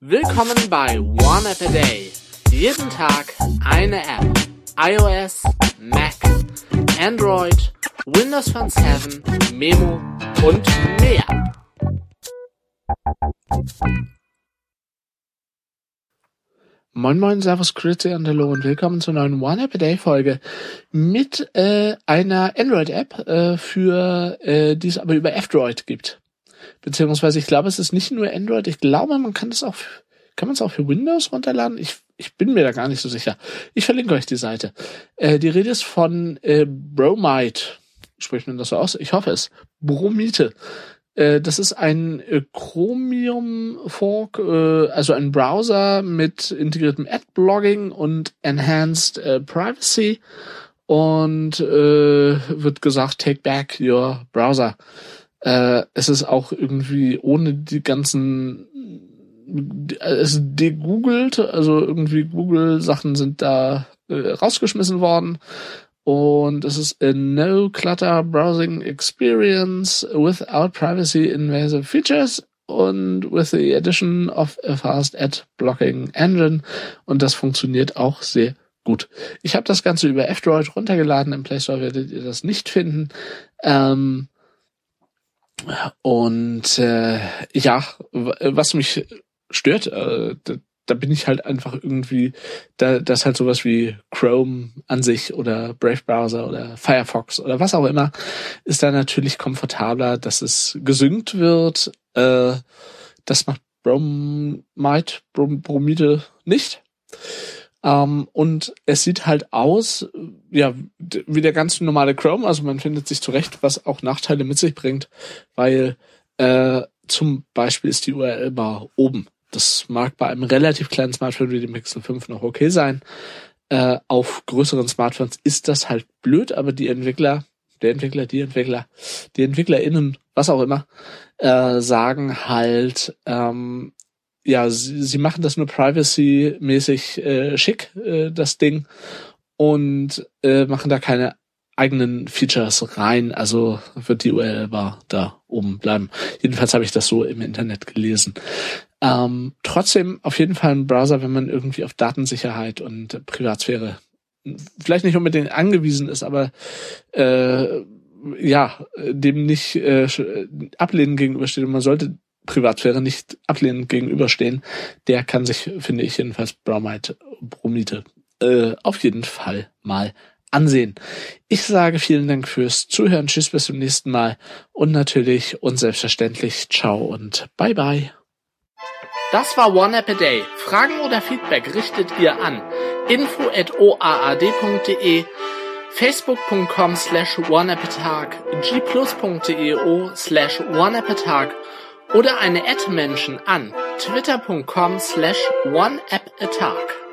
Willkommen bei One App a Day. Jeden Tag eine App. iOS, Mac, Android, Windows Phone 7, Memo und mehr. Moin Moin, Servus, Grüezi und Hallo und willkommen zur neuen One App a Day Folge mit einer Android-App, die es aber über F-Droid gibt. Beziehungsweise ich glaube, es ist nicht nur Android, ich glaube, man kann man es auch für Windows runterladen? Ich bin mir da gar nicht so sicher. Ich verlinke euch die Seite. Die Rede ist von Bromide. Spricht man das so aus? Ich hoffe es. Bromide. Das ist ein Chromium Fork, also ein Browser mit integriertem Adblogging und Enhanced Privacy und wird gesagt, take back your browser. Es ist auch irgendwie ohne die ganzen, es ist degoogelt, also irgendwie Google-Sachen sind da rausgeschmissen worden. Und es ist a no-clutter browsing experience without privacy invasive features und with the addition of a fast ad blocking engine. Und das funktioniert auch sehr gut. Ich habe das Ganze über F-Droid runtergeladen. Im Play Store werdet ihr das nicht finden. Was mich stört, da bin ich halt einfach irgendwie, das halt sowas wie Chrome an sich oder Brave Browser oder Firefox oder was auch immer, ist da natürlich komfortabler, dass es gesynkt wird. Das macht Bromide nicht. Und es sieht halt aus, ja, wie der ganz normale Chrome, also man findet sich zurecht, was auch Nachteile mit sich bringt, weil zum Beispiel ist die URL-Bar oben. Das mag bei einem relativ kleinen Smartphone wie dem Pixel 5 noch okay sein. Auf größeren Smartphones ist das halt blöd, aber die EntwicklerInnen, was auch immer, sagen halt, sie machen das nur privacy-mäßig schick, das Ding, und machen da keine eigenen Features rein, also wird die URL-Bar da oben bleiben. Jedenfalls habe ich das so im Internet gelesen. Trotzdem auf jeden Fall ein Browser, wenn man irgendwie auf Datensicherheit und Privatsphäre vielleicht nicht unbedingt angewiesen ist, aber dem nicht ablehnend gegenübersteht, und man sollte Privatsphäre nicht ablehnend gegenüberstehen, der kann sich, finde ich jedenfalls, Bromide auf jeden Fall mal ansehen. Ich sage vielen Dank fürs Zuhören, tschüss, bis zum nächsten Mal und natürlich und selbstverständlich ciao und bye bye. Das war One App a Day. Fragen oder Feedback richtet ihr an info@oaad.de, facebook.com/oneappatag, gplus.io/oneappatag oder eine @Menschen an twitter.com/oneappatag.